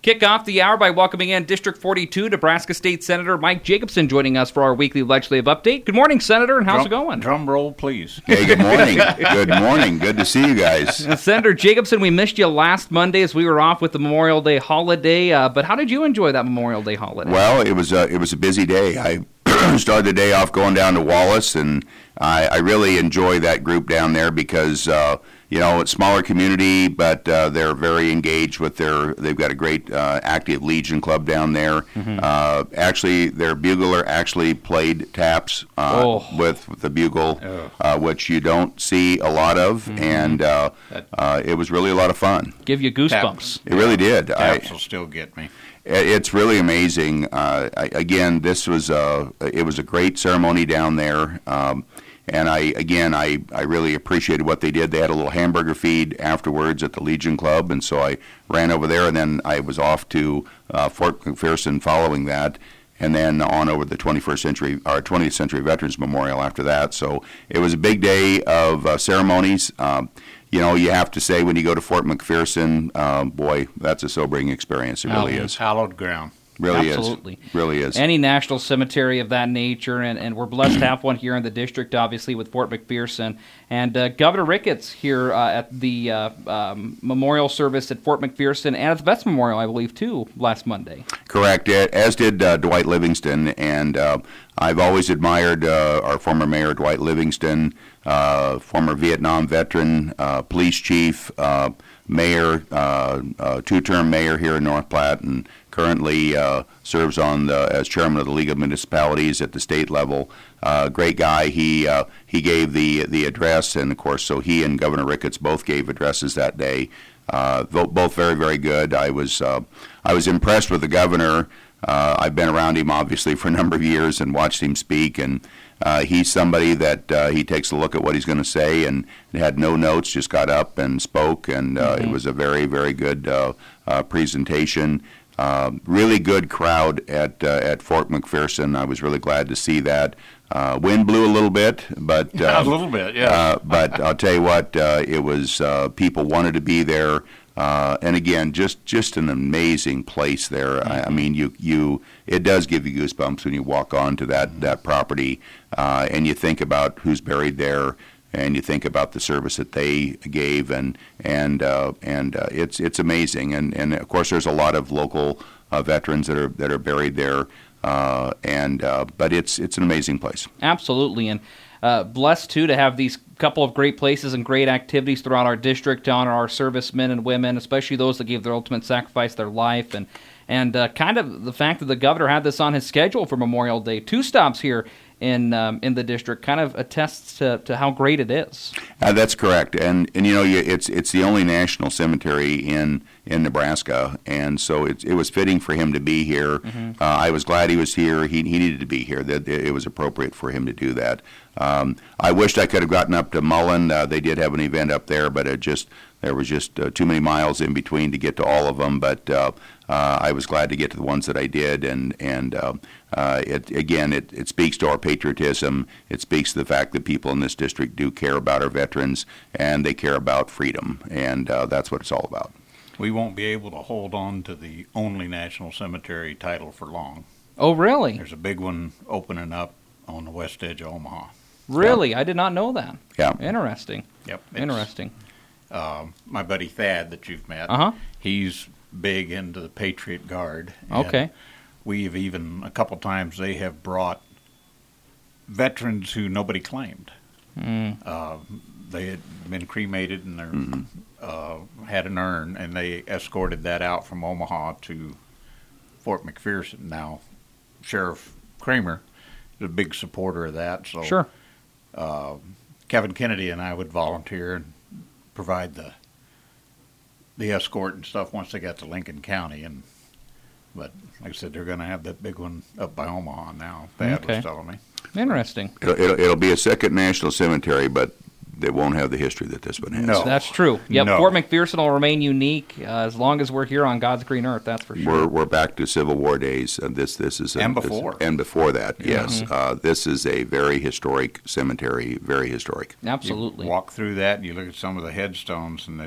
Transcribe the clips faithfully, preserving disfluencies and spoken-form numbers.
Kick off the hour by welcoming in District forty-two, Nebraska State Senator Mike Jacobson joining us for our weekly legislative update. Good morning, Senator, and how's drum, it going? Drum roll, please. Hey, good morning. Good morning. Good to see you guys. Uh, Senator Jacobson, we missed you last Monday as we were off with the Memorial Day holiday, uh, but how did you enjoy that Memorial Day holiday? Well, it was a, it was a busy day. I started the day off going down to Wallace, and I, I really enjoy that group down there because, uh, you know, it's a smaller community, but uh, they're very engaged with their, they've got a great uh, active Legion club down there. Mm-hmm. Uh, actually, their bugler actually played taps uh, oh. with, with the bugle, oh. uh, which you don't see a lot of, mm-hmm. and uh, uh, it was really a lot of fun. Give you goosebumps. Taps. It really did. Taps I, will still get me. It's really amazing. Uh, I, again, this was a, it was a great ceremony down there. Um, And I, again, I, I really appreciated what they did. They had a little hamburger feed afterwards at the Legion Club, and so I ran over there, and then I was off to uh, Fort McPherson following that, and then on over the twenty-first century, or twentieth Century Veterans Memorial after that. So it was a big day of uh, ceremonies. Um, you know, you have to say when you go to Fort McPherson, uh, boy, that's a sobering experience. It really oh, is. Hallowed ground. Really Absolutely. is. Really is. Any national cemetery of that nature, and, and we're blessed to have one here in the district, obviously, with Fort McPherson. And uh, Governor Ricketts here uh, at the uh, um, memorial service at Fort McPherson and at the Vets Memorial, I believe, too, last Monday. Correct, as did uh, Dwight Livingston. And uh, I've always admired uh, our former mayor, Dwight Livingston, uh, former Vietnam veteran, uh, police chief, uh, mayor, uh, uh, two-term mayor here in North Platte, and currently uh, serves on the, as chairman of the League of Municipalities at the state level. Uh, great guy. He uh, he gave the the address, and of course, so he and Governor Ricketts both gave addresses that day. Uh, both very very good. I was uh, I was impressed with the governor. Uh, I've been around him obviously for a number of years and watched him speak, and uh, he's somebody that uh, he takes a look at what he's going to say and had no notes, just got up and spoke, and uh, mm-hmm. it was a very very good uh, uh, presentation. Uh, really good crowd at uh, at Fort McPherson. I was really glad to see that. Uh, wind blew a little bit, but uh, yeah, a little bit, yeah. uh, but I'll tell you what, uh, it was uh, people wanted to be there, uh, and again, just, just an amazing place there. Mm-hmm. I, I mean, you you it does give you goosebumps when you walk onto that mm-hmm. that property, uh, and you think about who's buried there. And you think about the service that they gave, and and uh, and uh, it's it's amazing. And, and of course, there's a lot of local uh, veterans that are that are buried there. Uh, and uh, but it's it's an amazing place. Absolutely, and uh, blessed too to have these couple of great places and great activities throughout our district to honor our servicemen and women, especially those that gave their ultimate sacrifice, their life, and and uh, kind of the fact that the governor had this on his schedule for Memorial Day. Two stops here in um, in the district kind of attests to, to how great it is. Uh, that's correct, and and you know you, it's it's the only national cemetery in in Nebraska, and so it it was fitting for him to be here. Mm-hmm. Uh, I was glad he was here. He he needed to be here. That it was appropriate for him to do that. Um, I wished I could have gotten up to Mullen. Uh, they did have an event up there, but it just there was just uh, too many miles in between to get to all of them. But uh, uh, I was glad to get to the ones that I did, and and uh, uh, it again it, it speaks to our patriotism. It speaks to the fact that people in this district do care about our veterans, and they care about freedom, and uh, that's what it's all about. We won't be able to hold on to the only national cemetery title for long. Oh, really? There's a big one opening up on the west edge of Omaha. Really? Yeah. I did not know that. Yeah. Interesting. Yep. Interesting. Uh, my buddy Thad that you've met, uh-huh. he's big into the Patriot Guard. Okay. We've even, a couple times, they have brought veterans who nobody claimed. Mm. Uh, they had been cremated and they mm-hmm. uh, had an urn, and they escorted that out from Omaha to Fort McPherson. Now, Sheriff Kramer is a big supporter of that. So sure. Uh, Kevin Kennedy and I would volunteer and provide the the escort and stuff once they got to Lincoln County. And but like I said, they're going to have that big one up by Omaha now. Thad okay. was telling me. Interesting. It'll, it'll, it'll be a second national cemetery, but they won't have the history that this one has. No. That's true. Yep, No. Fort McPherson will remain unique uh, as long as we're here on God's green earth, that's for sure. We're we're back to Civil War days. Uh, this this is a, And before. This, and before that, Yeah. yes. Mm-hmm. Uh, this is a very historic cemetery, very historic. Absolutely. You walk through that and you look at some of the headstones, and the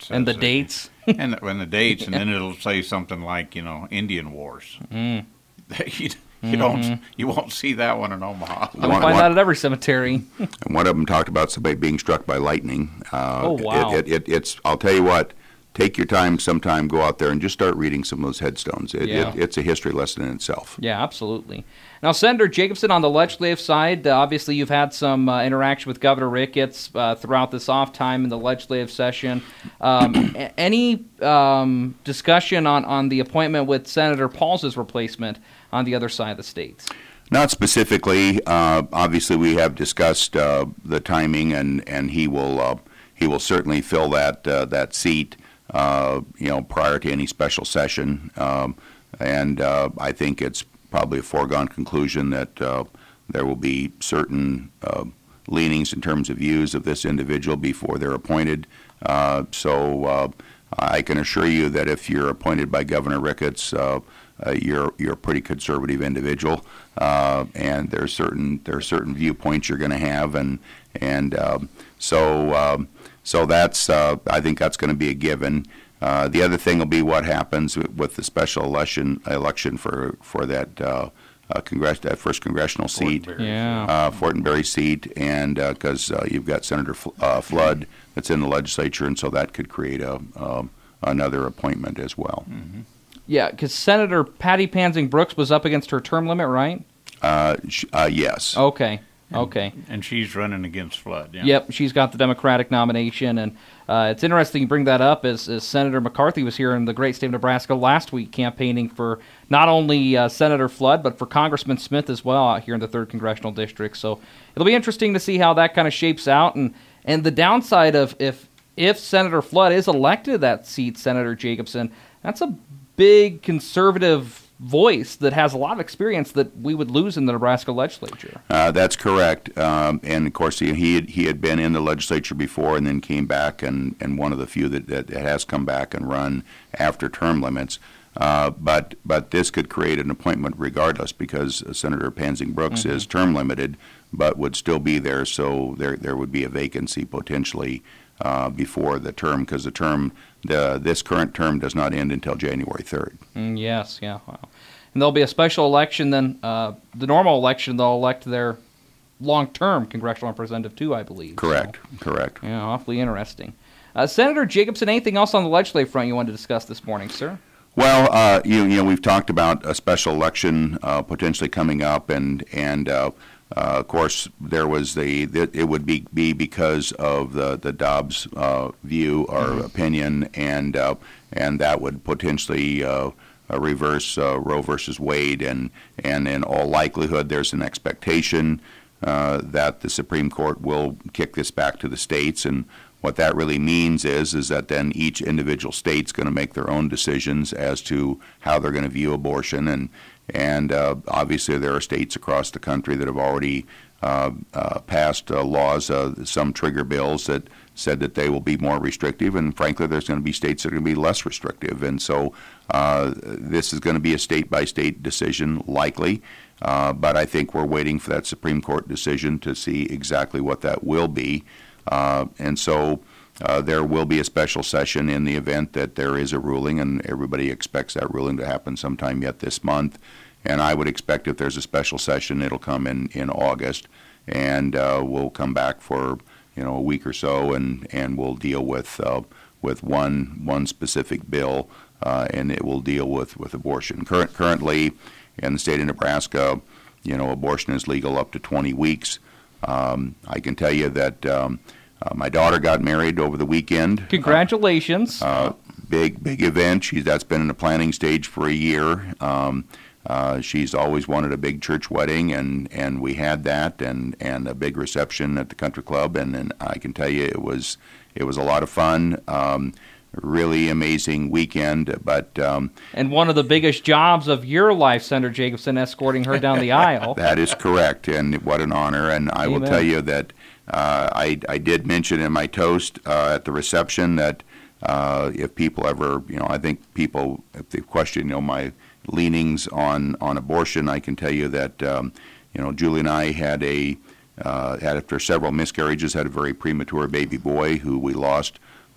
And the says it. dates. and the, and the dates, and then it'll say something like, you know, Indian Wars. Mm. you you don't you won't see that one in Omaha. You'll One- find one- that at every cemetery. And one of them talked about somebody being struck by lightning. Uh, Oh, wow. It, it, it, it's. I'll tell you what. Take your time sometime, go out there and just start reading some of those headstones. It, Yeah. it, it's a history lesson in itself. Yeah, absolutely. Now, Senator Jacobson, on the legislative side, uh, obviously you've had some uh, interaction with Governor Ricketts uh, throughout this off time in the legislative session. Um, a- any um, discussion on, on the appointment with Senator Paul's replacement on the other side of the states? Not specifically. Uh, obviously, we have discussed uh, the timing, and, and he will uh, he will certainly fill that uh, that seat. Uh, you know, prior to any special session, um, and uh, I think it's probably a foregone conclusion that uh, there will be certain uh, leanings in terms of views of this individual before they're appointed. Uh, so uh, I can assure you that if you're appointed by Governor Ricketts, uh, uh, you're you're a pretty conservative individual, uh, and there's certain there are certain viewpoints you're going to have, and and um, so. Um, So that's, uh, I think that's going to be a given. Uh, the other thing will be what happens with, with the special election election for for that uh, uh, congress that first congressional seat, Fortenberry. Yeah. uh, Fortenberry seat, and because uh, uh, you've got Senator Fl- uh, Flood that's in the legislature, and so that could create a um, another appointment as well. Mm-hmm. Yeah, because Senator Patty Pansing Brooks was up against her term limit, right? Uh, sh- uh, yes. Okay. Okay. And she's running against Flood. Yeah. Yep, she's got the Democratic nomination, and uh, it's interesting you bring that up as, as Senator McCarthy was here in the great state of Nebraska last week campaigning for not only uh, Senator Flood, but for Congressman Smith as well out here in the third Congressional District. So it'll be interesting to see how that kind of shapes out, and, and the downside of if, if Senator Flood is elected to that seat, Senator Jacobson, that's a big conservative voice that has a lot of experience that we would lose in the Nebraska legislature. Uh, that's correct. Um, and of course, he he had, he had been in the legislature before and then came back, and, and one of the few that, that has come back and run after term limits. Uh, but but this could create an appointment regardless, because Senator Pansing Brooks Mm-hmm. is term limited, but would still be there. So there there would be a vacancy potentially uh, before the term, because the term the this current term does not end until January third. Mm, yes, yeah. Wow. And there'll be a special election then. Uh, the normal election, they'll elect their long-term congressional representative too, I believe. Correct. So, Correct. yeah, awfully interesting. Uh, Senator Jacobson, anything else on the legislative front you wanted to discuss this morning, sir? Well, uh, you, you know, we've talked about a special election uh, potentially coming up, and and uh, uh, of course there was the, the it would be, be because of the the Dobbs uh, view or Mm-hmm. opinion, and uh, and that would potentially uh, uh, reverse uh, Roe versus Wade, and and in all likelihood there's an expectation uh, that the Supreme Court will kick this back to the states. And what that really means is is that then each individual state's going to make their own decisions as to how they're going to view abortion, and and uh, obviously there are states across the country that have already uh, uh, passed uh, laws, uh, some trigger bills that said that they will be more restrictive, and frankly there's going to be states that are going to be less restrictive, and so uh, this is going to be a state-by-state decision likely. Uh, but I think we're waiting for that Supreme Court decision to see exactly what that will be. Uh, and so uh, there will be a special session in the event that there is a ruling, and everybody expects that ruling to happen sometime yet this month. And I would expect if there's a special session, it'll come in, in August, and uh, we'll come back for you know a week or so, and, and we'll deal with uh, with one one specific bill, uh, and it will deal with, with abortion. Current, currently, in the state of Nebraska, you know, abortion is legal up to twenty weeks. Um, I can tell you that um, uh, my daughter got married over the weekend. Congratulations. Uh, big, big event. She, that's been in the planning stage for a year. Um, uh, she's always wanted a big church wedding, and, and we had that, and, and a big reception at the country club, and, and I can tell you it was it was a lot of fun. Um, really amazing weekend, but um, and one of the biggest jobs of your life, Senator Jacobson, escorting her down the aisle. That is correct, and what an honor. And I Amen. will tell you that uh, I, I did mention in my toast uh, at the reception that uh, if people ever, you know, I think people, if they question, you know, my leanings on, on abortion, I can tell you that, um, you know, Julie and I had a, uh, had after several miscarriages, had a very premature baby boy who we lost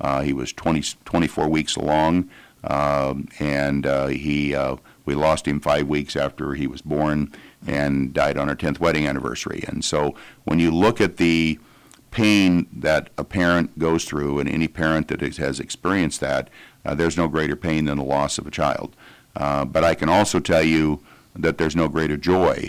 Uh, he was twenty, twenty-four weeks along, um, and uh, he uh, we lost him five weeks after he was born and died on our tenth wedding anniversary. And so when you look at the pain that a parent goes through, and any parent that has experienced that, uh, there's no greater pain than the loss of a child. Uh, but I can also tell you that there's no greater joy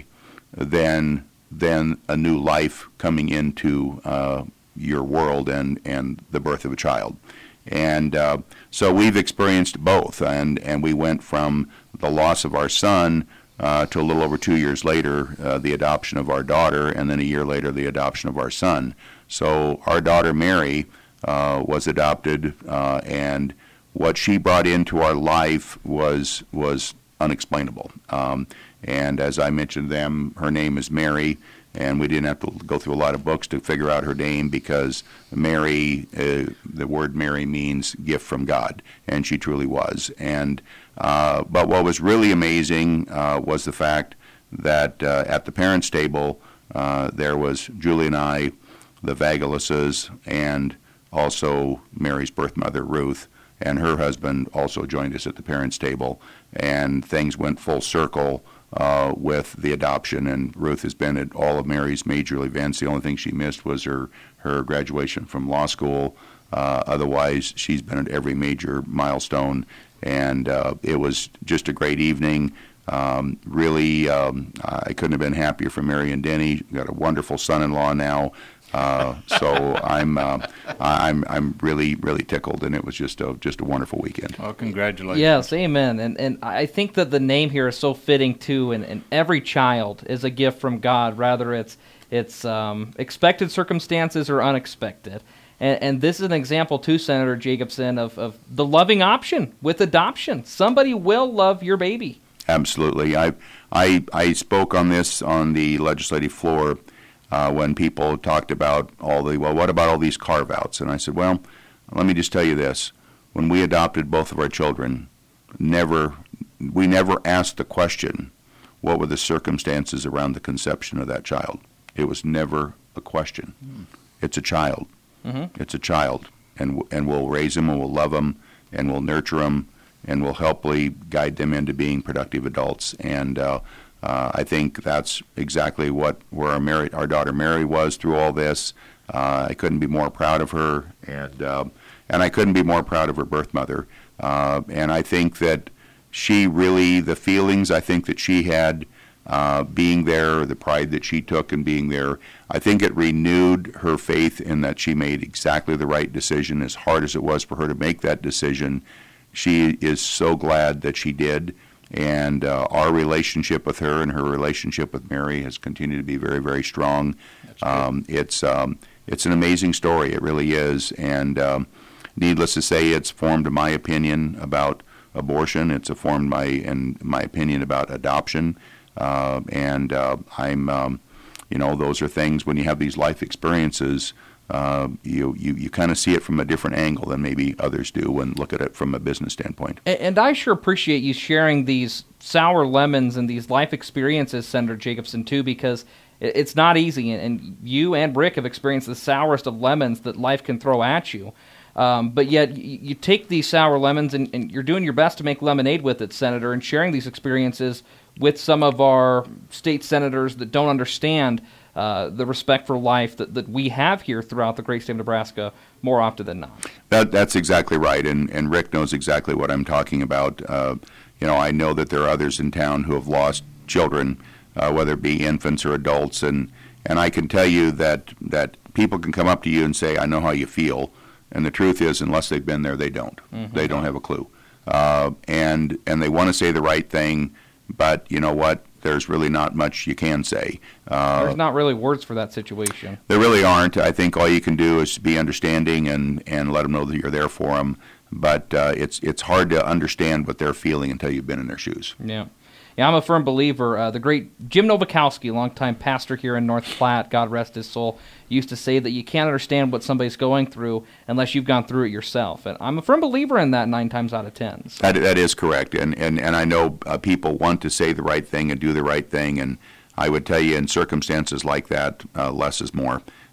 than than a new life coming into uh, your world and, and the birth of a child. And uh, so we've experienced both, and, and we went from the loss of our son uh, to a little over two years later, uh, the adoption of our daughter, and then a year later, the adoption of our son. So our daughter Mary uh, was adopted, uh, and what she brought into our life was was unexplainable. Um, and as I mentioned to them, her name is Mary, and we didn't have to go through a lot of books to figure out her name, because Mary, uh, the word Mary means gift from God, and she truly was. And uh, but what was really amazing uh, was the fact that uh, at the parents' table uh, there was Julie and I, the Vagalases, and also Mary's birth mother, Ruth, and her husband also joined us at the parents' table, and things went full circle uh, with the adoption. And Ruth has been at all of Mary's major events. The only thing she missed was her, her graduation from law school. Uh, otherwise, she's been at every major milestone, and uh, it was just a great evening. Um, really, um, I couldn't have been happier for Mary and Denny. Got a wonderful son-in-law now. Uh, so I'm uh, I'm I'm really really tickled, and it was just a just a wonderful weekend. Well, congratulations. Yes, amen. And and I think that the name here is so fitting too. And, and every child is a gift from God, rather it's it's um, expected circumstances or unexpected. And, and this is an example too, Senator Jacobson, of, of the loving option with adoption. Somebody will love your baby. Absolutely. I I I spoke on this on the legislative floor. Uh, when people talked about all the, well, what about all these carve-outs? And I said, well, let me just tell you this. When we adopted both of our children, never, we never asked the question, what were the circumstances around the conception of that child? It was never a question. Mm. It's a child. Mm-hmm. It's a child. And, and we'll raise them, and we'll love them, and we'll nurture them, and we'll helpfully guide them into being productive adults. And uh, Uh, I think that's exactly what where our, Mary, our daughter Mary was through all this. Uh, I couldn't be more proud of her, and uh, and I couldn't be more proud of her birth mother. Uh, and I think that she really, the feelings I think that she had uh, being there, the pride that she took in being there, I think it renewed her faith in that she made exactly the right decision. As hard as it was for her to make that decision, she is so glad that she did. And uh, our relationship with her and her relationship with Mary has continued to be very, very strong. Um, it's um, it's an amazing story. It really is. And um, needless to say, it's formed my opinion about abortion. It's formed my and my opinion about adoption. Uh, and uh, I'm, um, you know, those are things when you have these life experiences. Uh, you you, you kind of see it from a different angle than maybe others do and look at it from a business standpoint. And, and I sure appreciate you sharing these sour lemons and these life experiences, Senator Jacobson, too, because it, it's not easy. And, and you and Rick have experienced the sourest of lemons that life can throw at you. Um, but yet you, you take these sour lemons and, and you're doing your best to make lemonade with it, Senator, and sharing these experiences with some of our state senators that don't understand Uh, the respect for life that, that we have here throughout the great state of Nebraska more often than not. That, that's exactly right, and, and Rick knows exactly what I'm talking about. Uh, you know, I know that there are others in town who have lost children, uh, whether it be infants or adults, and, and I can tell you that, that people can come up to you and say, I know how you feel, and the truth is, unless they've been there, they don't. Mm-hmm. They don't have a clue. Uh, and, and they want to say the right thing, but you know what? There's really not much you can say. Uh, There's not really words for that situation. There really aren't. I think all you can do is be understanding and, and let them know that you're there for them. But uh, it's it's hard to understand what they're feeling until you've been in their shoes. Yeah. Yeah, I'm a firm believer. Uh, the great Jim Novakowski, longtime pastor here in North Platte, God rest his soul, used to say that you can't understand what somebody's going through unless you've gone through it yourself. And I'm a firm believer in that nine times out of ten. So. That, that is correct. And, and, and I know uh, people want to say the right thing and do the right thing. And I would tell you in circumstances like that, uh, less is more.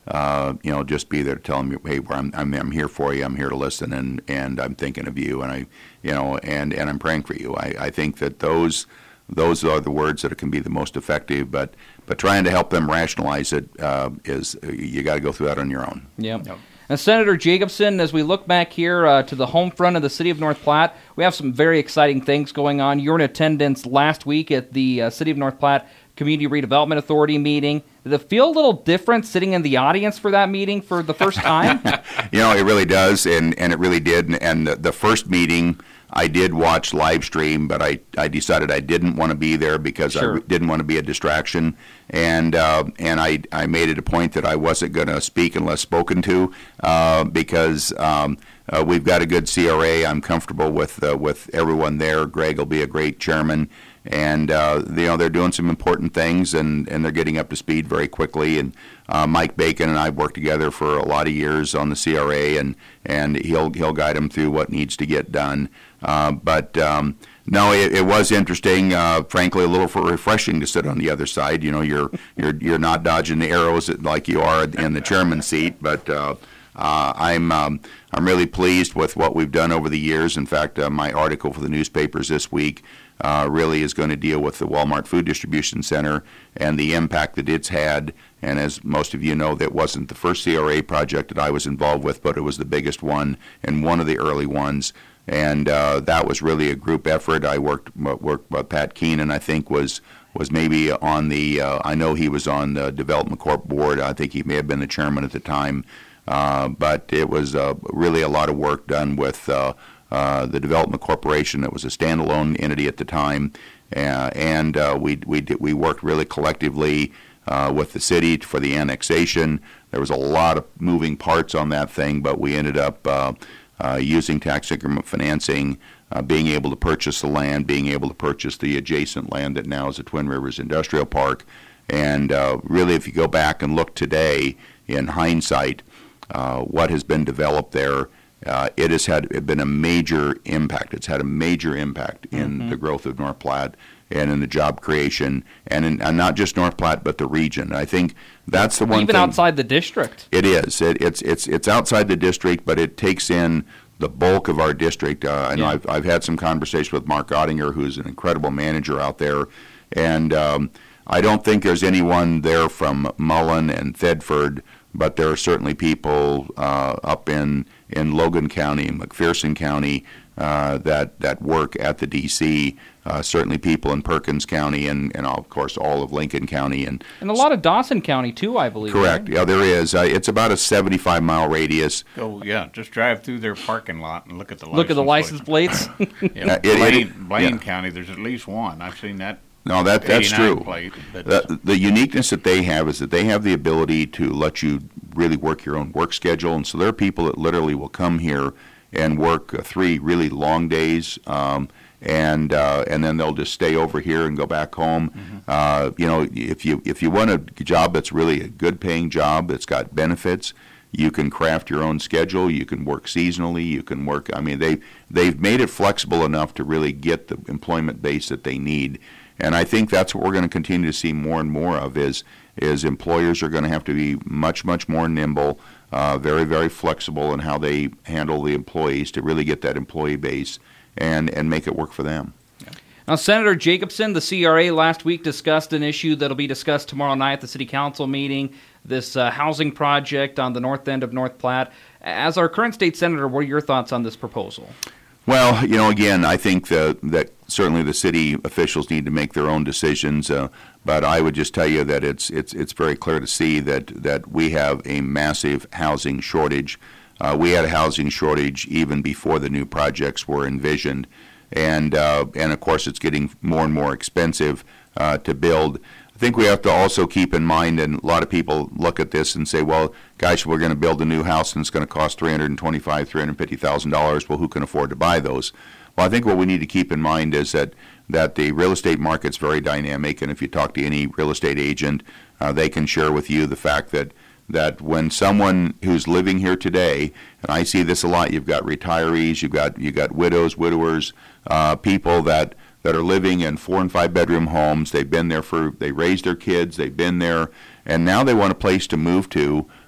uh, you know, just be there to tell them, hey, I'm, I'm I'm here for you. I'm here to listen, and, and I'm thinking of you, and I, you know, and, and I'm praying for you. I, I think that those those are the words that can be the most effective. But but trying to help them rationalize it uh, is you got to go through that on your own. Yep. Yep. And Senator Jacobson, as we look back here uh, to the home front of the city of North Platte, we have some very exciting things going on. You were in attendance last week at the uh, City of North Platte Community Redevelopment Authority meeting. Did it feel a little different sitting in the audience for that meeting for the first time? You know, it really does, and, and it really did. And, and the, the first meeting, I did watch live stream, but I, I decided I didn't want to be there because Sure. I didn't want to be a distraction. And uh, and I, I made it a point that I wasn't going to speak unless spoken to uh, because um, uh, we've got a good C R A. I'm comfortable with uh, with everyone there. Greg will be a great chairman. And uh, you know, they're doing some important things, and, and they're getting up to speed very quickly. And uh, Mike Bacon and I have worked together for a lot of years on the C R A, and, and he'll he'll guide them through what needs to get done. Uh, but um, no, it, it was interesting. Uh, frankly, a little refreshing to sit on the other side. You know, you're you're you're not dodging the arrows like you are in the chairman's seat, but. Uh, Uh, I'm um, I'm really pleased with what we've done over the years. In fact, uh, my article for the newspapers this week uh, really is going to deal with the Walmart Food Distribution Center and the impact that it's had. And as most of you know, that wasn't the first C R A project that I was involved with, but it was the biggest one and one of the early ones. And uh, that was really a group effort. I worked worked with Pat Keenan, I think, was was maybe on the. Uh, I know he was on the Development Corp board. I think he may have been the chairman at the time. Uh, but it was uh, really a lot of work done with uh, uh, the Development Corporation. It was a standalone entity at the time, uh, and uh, we we did, we worked really collectively uh, with the city for the annexation. There was a lot of moving parts on that thing, but we ended up uh, uh, using tax increment financing, uh, being able to purchase the land, being able to purchase the adjacent land that now is the Twin Rivers Industrial Park, and uh, really, if you go back and look today in hindsight. Uh, what has been developed there, uh, it has had it been a major impact. It's had a major impact in mm-hmm. the growth of North Platte and in the job creation, and, in, and not just North Platte, but the region. I think that's the one Even thing. outside the district. It is. It, it's it's it's outside the district, but it takes in the bulk of our district. Uh, I know Yeah. I've I've had some conversation with Mark Ottinger, who's an incredible manager out there, and um, I don't think there's anyone there from Mullen and Thedford. But there are certainly people uh, up in, in Logan County and McPherson County uh, that that work at the D C. Uh, certainly people in Perkins County and, and of course all of Lincoln County and And a lot of Dawson County too, I believe. correct. Right? Yeah, there is. Uh, it's about a seventy-five mile radius. Oh yeah, just drive through their parking lot and look at the Look at the license license plates. plate. Yeah, Uh, it- Blaine, it- Blaine yeah. County, there's at least one. I've seen that. No, that that's eighty-nine true. Plate, but The, the uniqueness that they have is that they have the ability to let you really work your own work schedule, and so there are people that literally will come here and work uh, three really long days, um, and uh, and then they'll just stay over here and go back home. Mm-hmm. Uh, you know, if you if you want a job that's really a good paying job that's got benefits, you can craft your own schedule. You can work seasonally. You can work. I mean, they they've made it flexible enough to really get the employment base that they need. And I think that's what we're going to continue to see more and more of is is employers are going to have to be much, much more nimble, uh, very, very flexible in how they handle the employees to really get that employee base and, and make it work for them. Now, Senator Jacobson, the C R A last week discussed an issue that will be discussed tomorrow night at the City Council meeting, this uh, housing project on the north end of North Platte. As our current state senator, what are your thoughts on this proposal? Well, you know, again, I think the, that certainly the city officials need to make their own decisions, uh, but I would just tell you that it's it's it's very clear to see that, that we have a massive housing shortage. Uh, we had a housing shortage even before the new projects were envisioned, and uh, and of course it's getting more and more expensive uh, to build. I think we have to also keep in mind, and a lot of people look at this and say, well, gosh, we're going to build a new house and it's going to cost three hundred twenty-five thousand dollars, three hundred fifty thousand dollars. Well, who can afford to buy those? Well, I think what we need to keep in mind is that, that the real estate market's very dynamic, and if you talk to any real estate agent, uh, they can share with you the fact that that when someone who's living here today, and I see this a lot, you've got retirees, you've got you've got widows, widowers, uh, people that that are living in four and five bedroom homes. They've been there for, they raised their kids, they've been there, and now they want a place to move to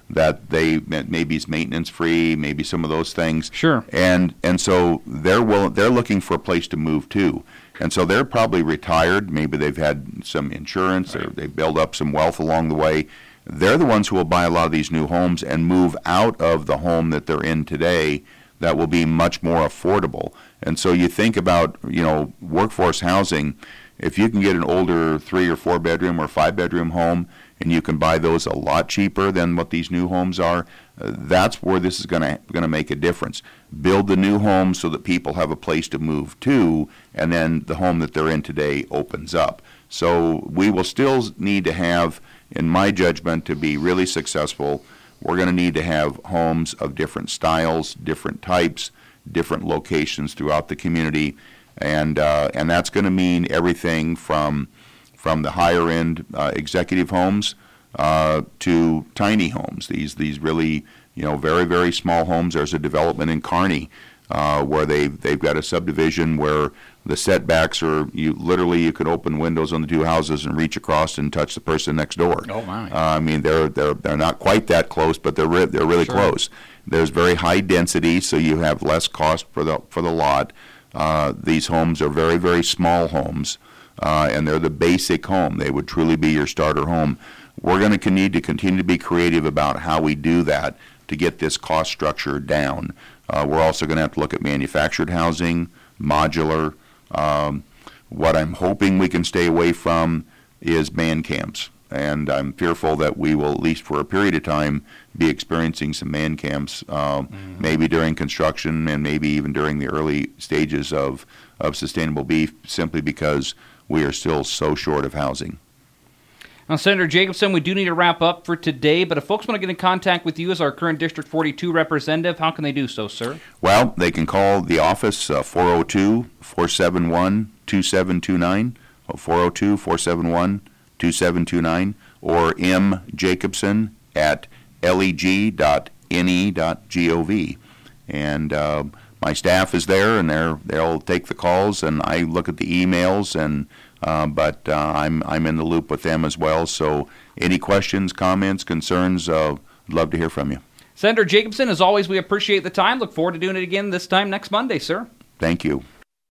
that they maybe is maintenance free, maybe some of those things. Sure. And and so they're will they're looking for a place to move to, and so they're probably retired. Maybe they've had some insurance, or they build up some wealth along the way. They're the ones who will buy a lot of these new homes and move out of the home that they're in today. That will be much more affordable. And so you think about, you know, workforce housing. If you can get an older three or four bedroom or five bedroom home, and you can buy those a lot cheaper than what these new homes are, uh, that's where this is going to going to make a difference. Build the new homes so that people have a place to move to, and then the home that they're in today opens up. So we will still need to have, in my judgment, to be really successful, we're going to need to have homes of different styles, different types, different locations throughout the community, and uh, and that's going to mean everything from from the higher end uh, executive homes uh, to tiny homes. These these really, you know, very very small homes. There's a development in Kearney uh, where they they've got a subdivision where the setbacks are, you literally you could open windows on the two houses and reach across and touch the person next door. Oh my! Uh, I mean, they're they're they're not quite that close, but they're re- they're really Sure. close. There's very high density, so you have less cost for the for the lot. Uh, these homes are very very small homes, uh, and they're the basic home. They would truly be your starter home. We're going to need to continue to be creative about how we do that to get this cost structure down. Uh, we're also going to have to look at manufactured housing, modular. Um, what I'm hoping we can stay away from is man camps, and I'm fearful that we will, at least for a period of time, be experiencing some man camps, um, mm-hmm. maybe during construction and maybe even during the early stages of, of sustainable beef, simply because we are still so short of housing. Now, Senator Jacobson, we do need to wrap up for today, but if folks want to get in contact with you as our current District forty-two representative, how can they do so, sir? Well, they can call the office, uh, four oh two, four seven one, two seven two nine, four oh two, four seven one, two seven two nine, or m jacobson at leg dot n e dot gov. And uh, my staff is there, and they're, they'll take the calls, and I look at the emails, and Uh, but uh, I'm I'm in the loop with them as well. So any questions, comments, concerns, uh, I'd love to hear from you. Senator Jacobson, as always, we appreciate the time. Look forward to doing it again this time next Monday, sir. Thank you.